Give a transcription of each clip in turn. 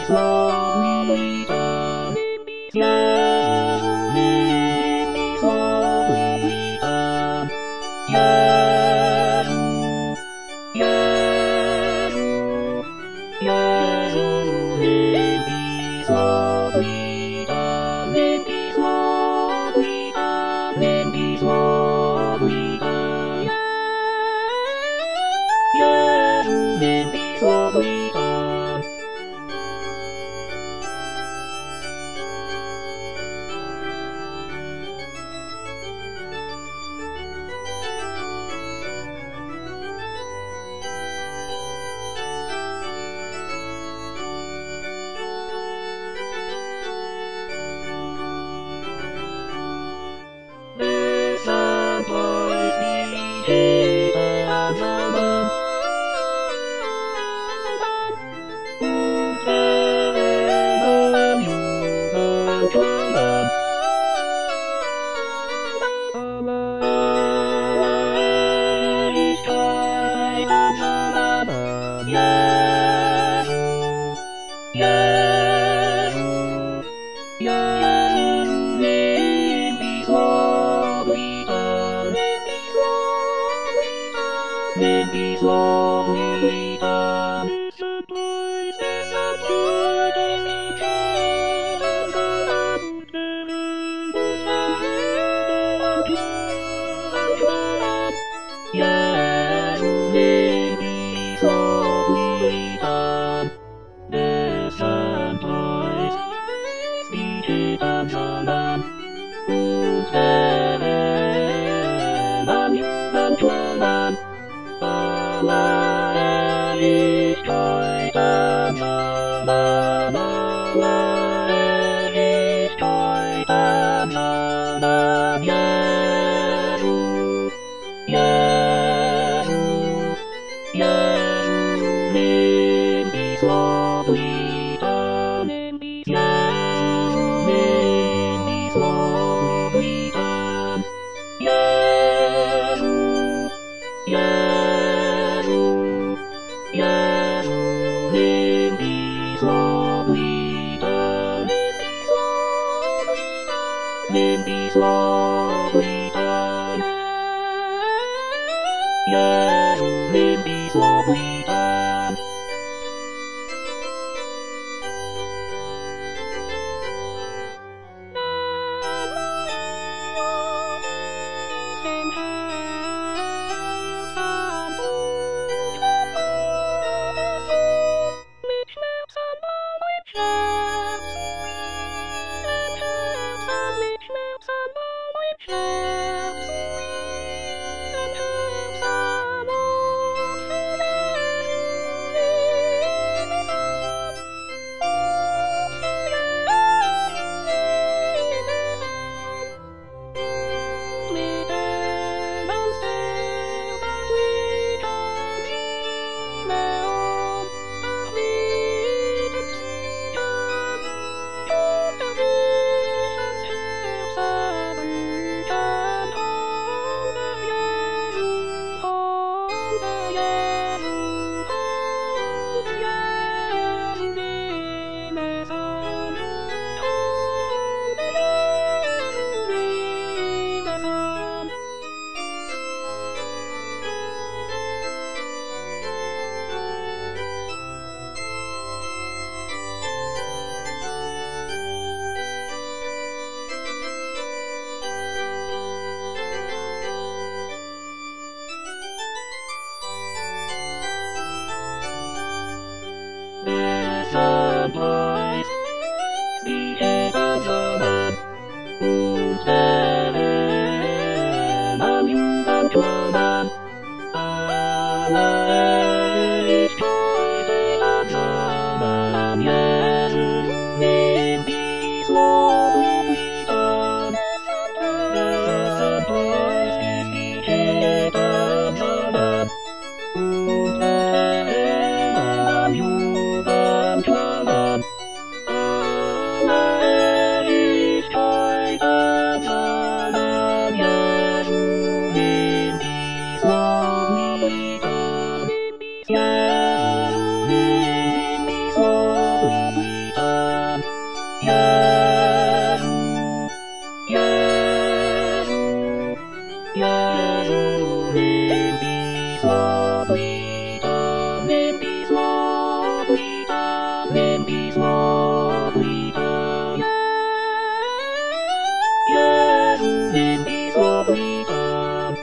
slowly down. Yes, let me slowly down. Yes, yes, yes, let me slowly down. Let me slowly down. Let me slowly down. Yes, let me slowly down. Listen, boys, be and gentlemen. Let me slowly down. Listen, boys, listen, boys, yes, let me slowly down. Listen, boys, speak and salam. Human salam. Allah is joy and salam. Allah is joy and salam. Yes, yes, yes, let me slowly down. Yes, let me slowly down. Yes, yes, yes, let me slowly down. Let me slowly down. Yes, let me slowly down. nimm dies Loblied an, nimm dies Loblied an. Jesu, nimm dies Loblied an.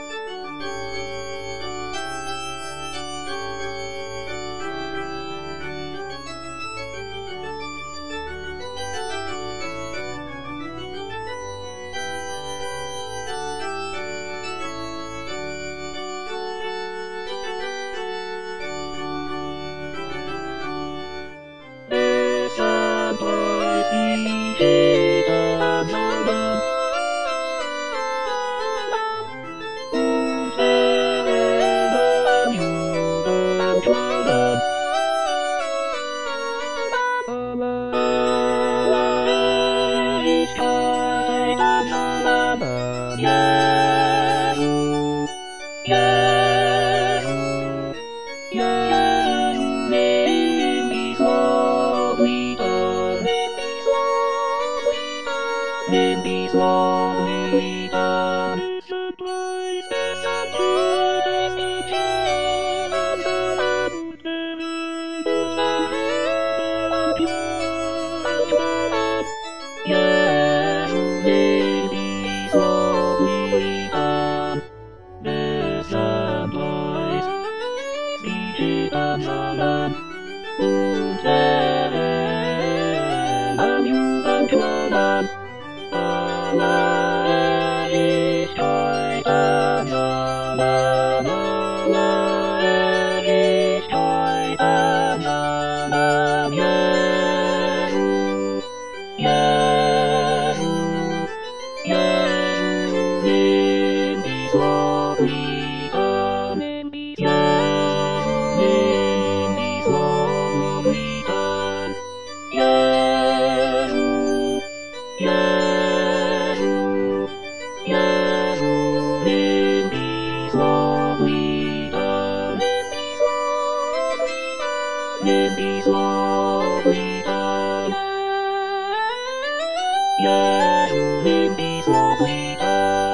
Santos Vigita und Herren Juden Juden. Alle Herrlichkeit und Namen Jesu, Jesu, Jesu, nimm dies Loblied an, nimm dies Loblied an. Jesu, nimm dies Loblied an. Des Santos Vigita Namen und Herren Juden Juden. Alle Herrlichkeit und Namen, alle Herrlichkeit und Namen Jesu, Jesu, Jesu, nimm dies Loblied an, Jesu, nimm dies Loblied an, Jesu, Jesu, Jesu, nimm dies Loblied an, nimm dies Loblied an, Jesu, nimm dies Loblied an.